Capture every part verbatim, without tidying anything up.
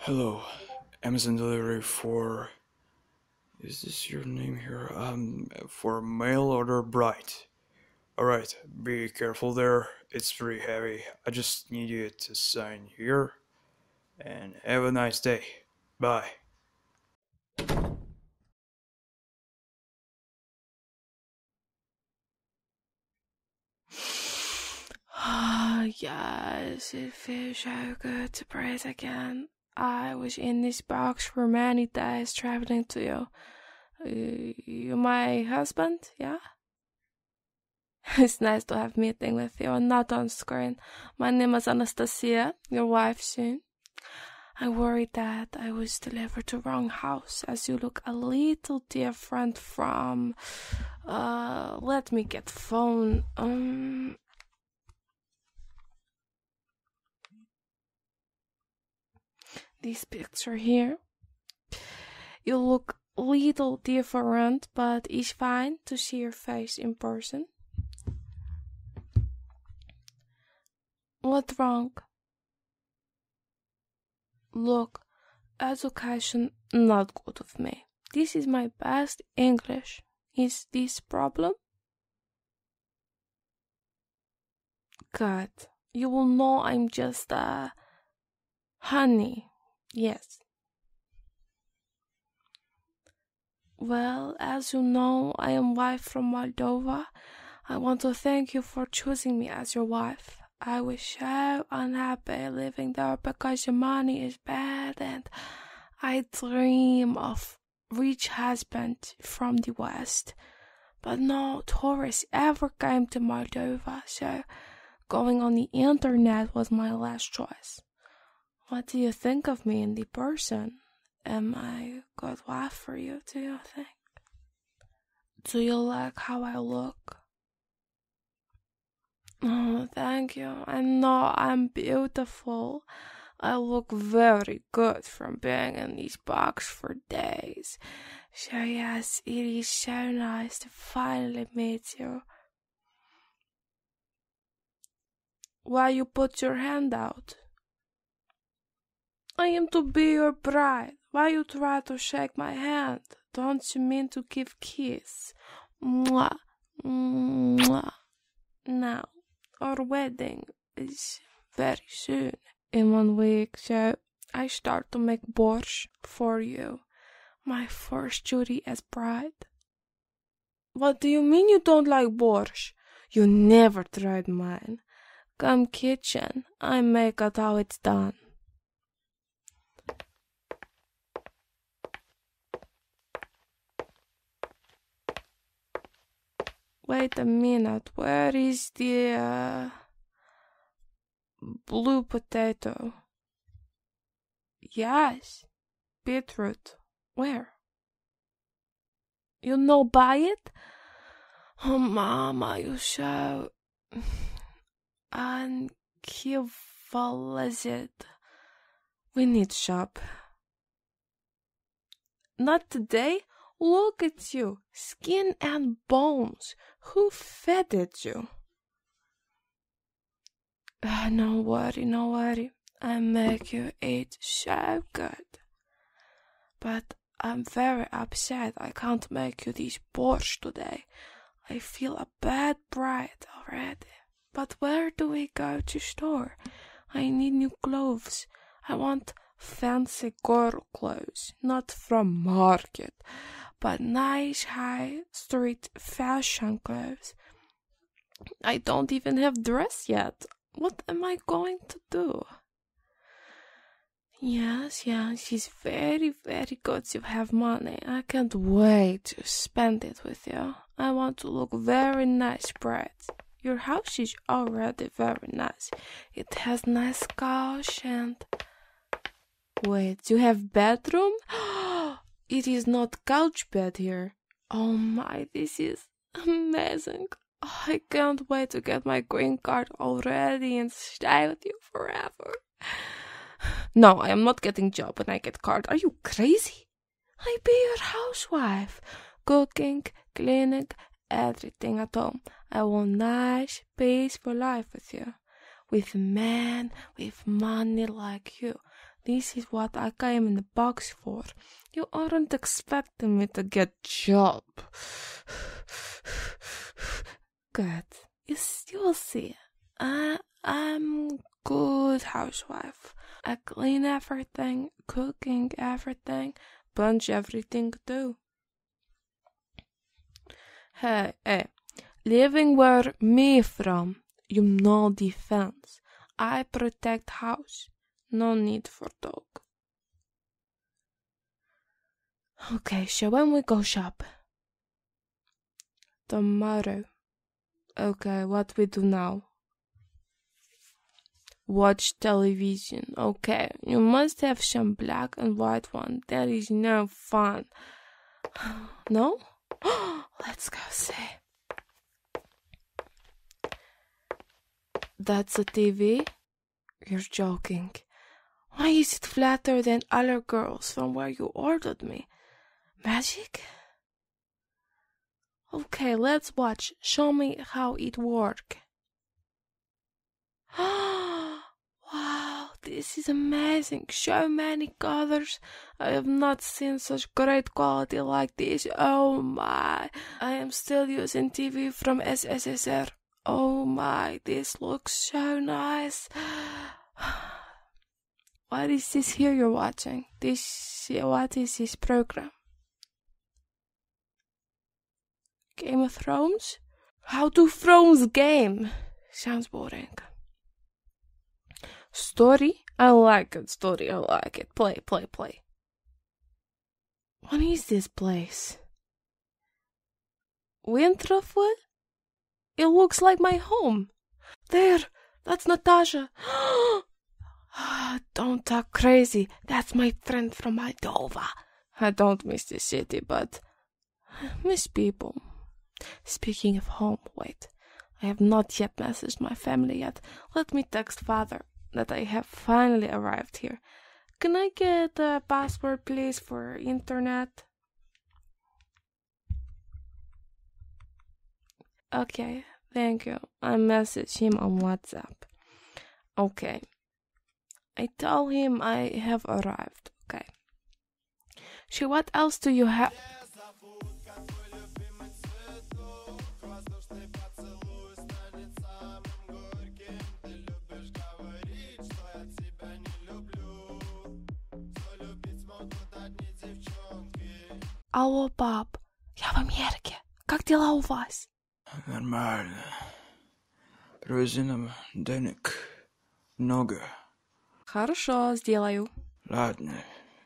Hello, Amazon delivery for. Is this your name here? Um, for mail order Bright. Alright, be careful there. It's pretty heavy. I just need you to sign here. And have a nice day. Bye. Ah, yes, it feels so good to breathe again. I was in this box for many days traveling to you. Uh, you my husband, yeah? It's nice to have meeting with you and not on screen. My name is Anastasia, your wife soon. I worried that I was delivered to wrong house as you look a little different from uh let me get phone. Um this picture here. You look a little different, but it's fine to see your face in person. What's wrong? Look, education not good with me. This is my best English. Is this problem? God, you will know I'm just a honey. Yes. Well, as you know, I am wife from Moldova. I want to thank you for choosing me as your wife. I was so unhappy living there because the money is bad and I dream of rich husband from the West. But no tourists ever came to Moldova, so going on the internet was my last choice. What do you think of me in the person? Am I a good wife for you, do you think? Do you like how I look? Oh, thank you. I know I'm beautiful. I look very good from being in this box for days. So yes, it is so nice to finally meet you. Why you put your hand out? I am to be your bride. Why you try to shake my hand? Don't you mean to give kiss? Mwah, mwah. Now, our wedding is very soon, in one week, so I start to make borscht for you. My first duty as bride. What do you mean you don't like borscht? You never tried mine. Come kitchen, I make it how it's done. Wait a minute, where is the uh, blue potato? Yes, beetroot. Where? You know buy it? Oh, mama, you so unkivalized. We need shop. Not today? Look at you, skin and bones. Who fed it you? Uh, no worry, no worry. I make you eat so good. But I'm very upset I can't make you this borscht today. I feel a bad bride already. But where do we go to store? I need new clothes. I want fancy girl clothes, not from market, but nice high street fashion clothes. I don't even have dress yet. What am I going to do? Yes, yes, she's very, very good to have money. I can't wait to spend it with you. I want to look very nice, bride. Your house is already very nice. It has nice couch and... Wait, you have bedroom? It is not couch bed here. Oh my, this is amazing. I can't wait to get my green card already and stay with you forever. No, I am not getting job when I get card. Are you crazy? I be your housewife. Cooking, cleaning, everything at home. I want nice, peaceful life with you. With a man with money like you. This is what I came in the box for. You aren't expecting me to get job. Good. You, you'll see. I, I'm good housewife. I clean everything, cooking everything, punch everything too. Hey, hey, living where me from, you no defense. I protect house, no need for dog. Okay, so when we go shop? Tomorrow. Okay, what we do now? Watch television. Okay, you must have some black and white one. That is no fun. No? Let's go see. That's a T V? You're joking. Why is it flatter than other girls from where you ordered me? Magic? Okay, let's watch. Show me how it works. Wow, this is amazing. So many colors. I have not seen such great quality like this. Oh my. I am still using T V from S S S R. Oh my, this looks so nice. What is this here you're watching? This, what is this program? Game of Thrones? How to Thrones game? Sounds boring. Story? I like it. Story, I like it. Play, play, play. What is this place? Winterfell? It looks like my home. There, that's Natasha. Don't talk crazy. That's my friend from Moldova. I don't miss the city, but I miss people. Speaking of home, wait. I have not yet messaged my family yet. Let me text father that I have finally arrived here. Can I get a password, please, for internet? Okay, thank you. I messaged him on WhatsApp. Okay. I tell him I have arrived. Okay. So what else do you have? Алло, пап, я в Америке. Как дела у вас? Нормально. Привези нам денег. Много. Хорошо, сделаю. Ладно.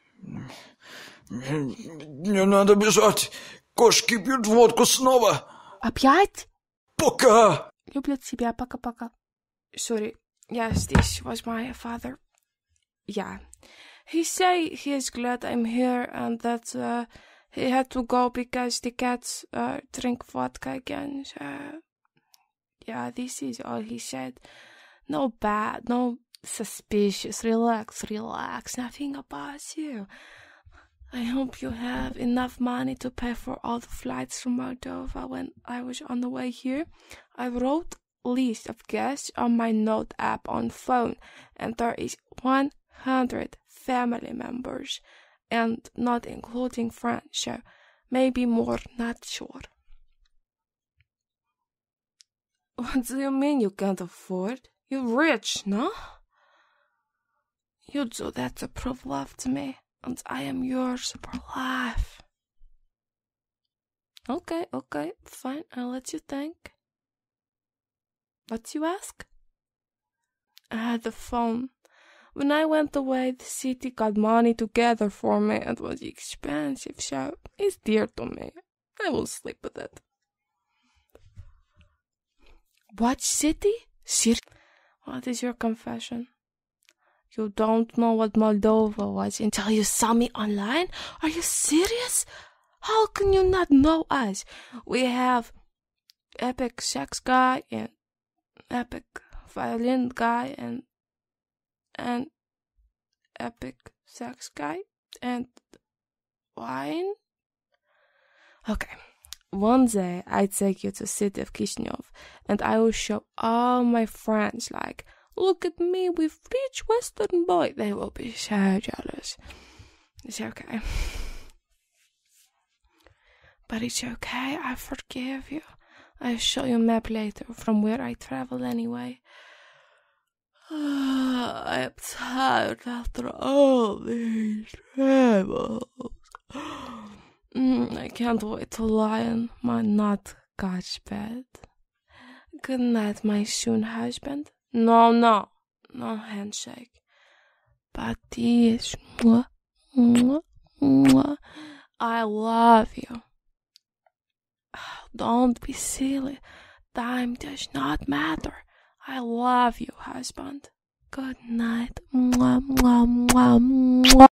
Мне надо бежать. Кошки пьют водку снова. Опять? Пока. Люблю тебя, пока-пока. Sorry, yes, this was my father. Yeah. He say he is glad I'm here and that uh, he had to go because the cats uh, drink vodka again. So, yeah, this is all he said. No bad, no suspicious. Relax, relax. Nothing about you. I hope you have enough money to pay for all the flights from Moldova. When I was on the way here, I wrote a list of guests on my note app on phone, and there is one hundred family members, and not including friends, so maybe more, not sure. What do you mean you can't afford? You're rich, no? You do that to prove love to me, and I am yours for life. Okay, okay, fine, I'll let you think. What you ask? I had the phone. When I went away, the city got money together for me and was expensive, so it's dear to me. I will sleep with it. What city? Sir- what is your confession? You don't know what Moldova was until you saw me online? Are you serious? How can you not know us? We have epic sex guy and epic violin guy and and epic sex guy and wine. Okay, one day I take you to city of Kishinev and I will show all my friends like Look at me with rich Western boy. They will be so jealous. It's okay. But it's okay, I forgive you. I'll show you a map later from where I travel anyway. I am tired after all these travels. Mm, I can't wait to lie on my not God's bed. Good night, my soon husband. No, no, no handshake. But this, mwah, mwah, mwah. I love you. Don't be silly. Time does not matter. I love you, husband. Good night. Mwah, mwah, mwah, mwah.